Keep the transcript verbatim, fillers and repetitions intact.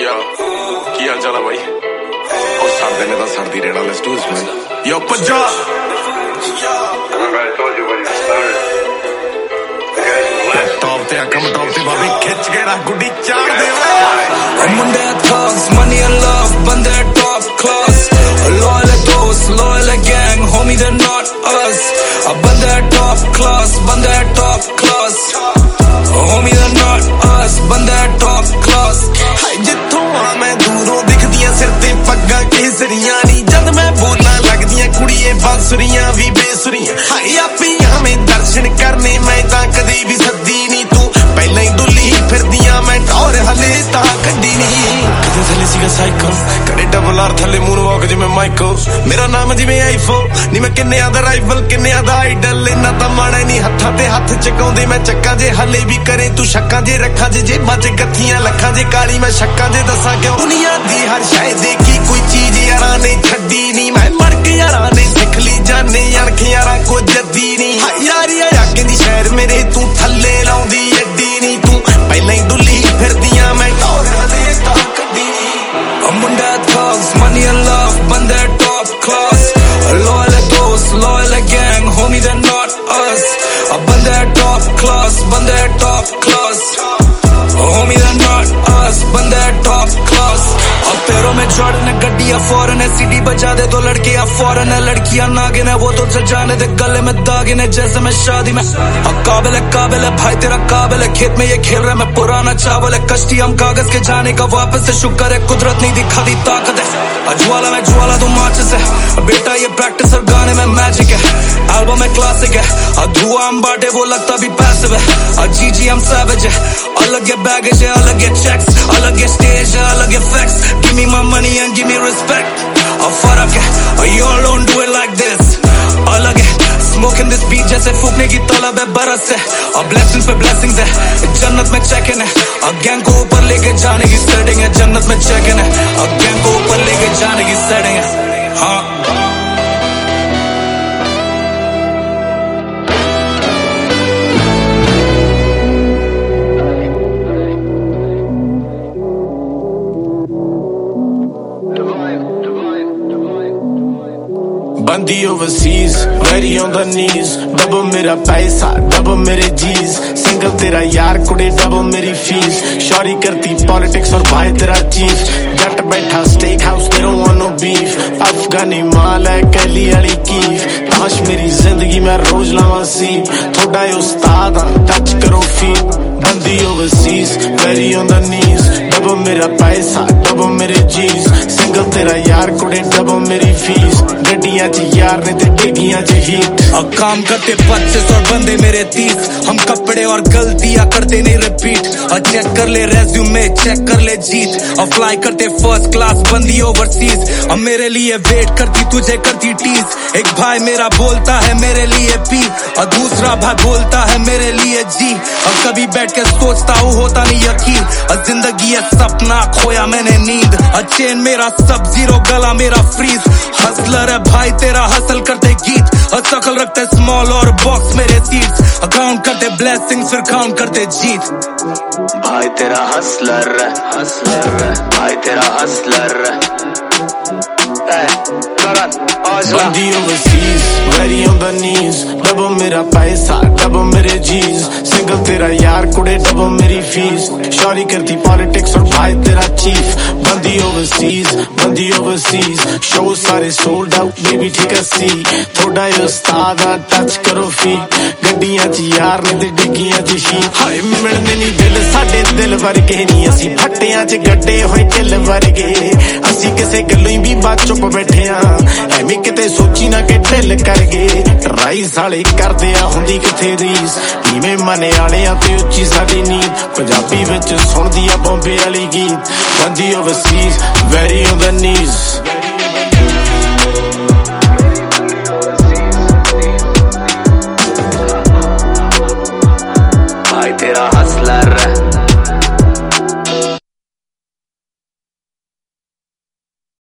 Yo, ਕੀ ਹਾਲ ਚਾਲ ਆ ਬਾਈ? ਉਹ ਸਾਡੇ ਨੇ ਤਾਂ ਸਰਦੀ ਰਹਿਣਾ। Let's do this, man. Yo, ਪੰਜਾ ਟੌਪ ਤੇ ਆਕਮ ਟੌਪ ਤੇ ਬਾਬੀ ਖਿੱਚ ਕੇ ਰੱਖ ਗੁੱਡੀ ਚਾੜ ਦੇ ਓਏ ਮੁੰਡੇ thugs, money and love, ਬੰਦੇ top class, loyal dost, loyal gang, homie they're not us. ਬੰਦੇ top class, ਬੰਦੇ top class, homie they're not us. ਬੰਦੇ top class. ਜਿੱਥੋਂ ਆ ਮੈਂ ਦੂਰੋਂ ਦਿਖਦੀਆਂ ਸਿਰ ਤੇ ਪੱਗਾਂ ਕੇਸਰੀਆਂ ਨੀ ਜਦ ਮੈਂ ਬੋਲਾਂ ਲੱਗਦੀਆਂ ਕੁੜੀਏ ਬਾਂਸੁਰੀਆਂ ਵੀ ਬੇਸੁਰੀਆਂ। ਹਾਏ ਆਪੀਆਂ ਮੈਂ ਦਰਸ਼ਨ ਕਰਨੇ ਮੈਂ ਤਾਂ ਕਦੇ ਵੀ ਸੱਦੀ ਨੀ ਤੂੰ ਪਹਿਲਾਂ ਹੀ ਡੁੱਲੀ ਫਿਰਦੀਆਂ ਮੈਂ ਟੌਰ ਹਲੇ ਤਾਂ ਕੱਢੀ ਨੀ। ਕਿਤੇ ਥੱਲੇ ਸੀਗਾ ਸਾਈਕਲ ਕਦੇ ਡਬਲ ਆਰ ਥੱਲੇ ਮੂਨ ਵਾਕ ਜਿਵੇਂ ਮਾਈਕਲ ਮੇਰਾ ਨਾਮ ਜਿਵੇਂ ਆਈਫੋਨ ਨੀ ਮੈਂ ਕਿੰਨਿਆਂ ਦਾ ਰਾਈਵਲ ਕਿੰਨਿਆਂ ਦਾ ਆਈਡਲ ਇੰਨਾ ਤਾਂ ਮਾਣਾ ਨਹੀਂ ਹੱਥਾਂ ਤੇ ਹੱਥ ਚਕਾਉਂਦੇ ਮੈਂ ਚੱਕਾਂ ਜੇ ਹਲੇ ਵੀ ਕਰੇ ਤੂੰ ਸ਼ੱਕਾਂ ਜੇ ਰੱਖਾਂ ਜੇ ਜੇਬਾਂ ਚ ਗੱਥੀਆਂ ਲੱਖਾਂ ਜੇ ਕਾਲੀ ਮੈਂ ਸ਼ੱਕਾਂ ਜੇ ਦੱਸਾਂ ਕਿਉਂ ਦੁਨੀਆ ਦੀ ਹਰ ਸ਼ੈ ਦੇਖੀ ਕੋਈ ਚੀਜ਼ ਯਾਰਾਂ ਨੇ ਛੱਡੀ ਨੀ ਮੈਂ ਮਰ ਕੇ ਯਾਰਾਂ ਨੇ ਸਿੱਖ ਲਈ ਜਾਨੇ ਅਣਖ ਯਾਰਾਂ ਕੋ ਜੱਦੀ ਨੀ ਯਾਰੀ ਅੱਗੇ ਦੀ ਸ਼ਹਿਰ ਮੇਰੇ ਤੂੰ ਥੱਲੇ ਲਾਉਂਦੀ ਅੱਡੀ ਨੀ ਤੂੰ ਪਹਿਲਾਂ ਹੀ ਡੁੱਲੀ ਫਿਰਦੀਆਂ ਮੈਂ ਟੌਰ ਹਲੇ ਤਾਂ ਕੱਢੀ ਨੀ। ਮੁੰਡਾ thugs, money and love, ਬੰਦੇ top class, loyal dost, loyal gang, homie they're not us. ਬੰਦੇ top class, ਬੰਦੇ top class, homie they're not us. ਬੰਦੇ top class. पैरों में जॉर्डन है गड्डियां फॉरन है सीडी बजा दे तो लड़कियां फॉरन है लड़कियां नागिन है वो तो सजाने दे गले में दागिन है जैसे मैं शादी में। काबिल है काबिल है भाई तेरा काबिल है खेत में ये खेल रहा है मैं पुराना चावल है कश्ती हम कागज के जाने का वापस से शुक्र है कुदरत नहीं दिखा दी ताकत है। ज्वाला में ज्वाला तो माचिस है बेटा ये प्रैक्टिस और गाने में मैजिक है एल्बम में क्लासिक है धुआं हम बांटे वो लगता भी पैसिव है जी जी हम सैवेज है अलग है बैगेज है अलग है चेक्स अलग है स्टेज है अलग है facts give me my money and give me respect अब फर्क है you all don't do it like this अलग है स्मोकिंग दिस बीट जैसे फूकने की तलब है बरस है और ब्लेसिंग्स पे ब्लेसिंग्स है जन्नत में चेक इन है गैंग को ऊपर लेके जाने की सेटिंग है जन्नत में चेक इन है गैंग को ऊपर लेके जाने की सेटिंग है। हाँ बंदी overseas very on the knees double मेरा पैसा डबल मेरे जीज सिंगल तेरा यार कुड़े डबल मेरी फीस शौरी करती पॉलिटिक्स और भाई तेरा चीफ जट बैठा स्टेक हाउस तेरो नो बीफ अफगानी माल है कैली वाली कीफ ताश मेरी जिंदगी में रोज लावा सी थोड़ा उस्ताद टच करो फीट बंदी overseas very on the knees double मेरा पैसा डबल मेरे जीज सिंगल तेरा यार कुड़े डबल मेरी फीस गड्डियां च यार ने ते डिगियां च हीट अब काम करते पच्चीस और बंदे मेरे तीस हम कपड़े और गलतियां करते नहीं रिपीट और चेक कर ले रेज्यूमे चेक कर ले जीत और फ्लाई करते फर्स्ट क्लास बंदी ओवरसीज और मेरे लिए वेट करती तुझे करती टीज एक भाई मेरा बोलता है मेरे लिए पी और दूसरा भाई बोलता है मेरे लिए जी और कभी बैठ के सोचता हूँ होता नहीं यकीन और जिंदगी है सपना खोया मैंने नींद और चेन मेरा सब जीरो गला मेरा फ्रीज हसलर है भाई तेरा हसल करते गीत और शकल रखते स्मॉल और बॉक्स मेरे सीट्स काउंट करते ब्लेसिंग्स फिर काउंट करते जीत भाई तेरा हसलर है हसलर है भाई तेरा हसलर है बंदी overseas very on the knees double मेरा पैसा डबल मेरे जीज सिंगल तेरा यार कुड़े डबल मेरी फीस शौरी करती पॉलिटिक्स और भाई तेरा चीफ बंदी ओवरसीज बंदी ओवरसीज शो सारे सोल्ड आउट बेबी ठीक है सी थोड़ा उस्ताद टच करो फी गड्डियां च यार ने ते डिगियां च ही हाय मिलने नहीं दिल साडे दिल वर्गे नहीं असी फट्टियां च गड्डे होए दिल वर्गे असी किसे गल्लों ही भी बात चुप बैठे ਐਵੇਂ ਕਿਤੇ ਸੋਚੀ ਨਾ ਕਿ ਢਿੱਲ ਕਰ ਗਏ ਰਾਈਸ ਵਾਲੇ ਕਰਦੇ ਆ ਹੁੰਦੀ ਕਿਥੇ ਰੀਸ ਨੀਵੇਂ ਮਨੇ ਵਾਲਿਆਂ ਤੇ ਉੱਚੀ ਸਾਡੀ ਨੀਂਦ ਪੰਜਾਬੀ ਵਿੱਚ ਸੁਣਦੀ ਆ ਬੰਬੇ ਵਾਲੀ ਗੀਤ ਬੰਦੀ ਓਵਰਸੀਜ਼ ਵੈਰੀ ਔਨ ਦ ਨੀਜ਼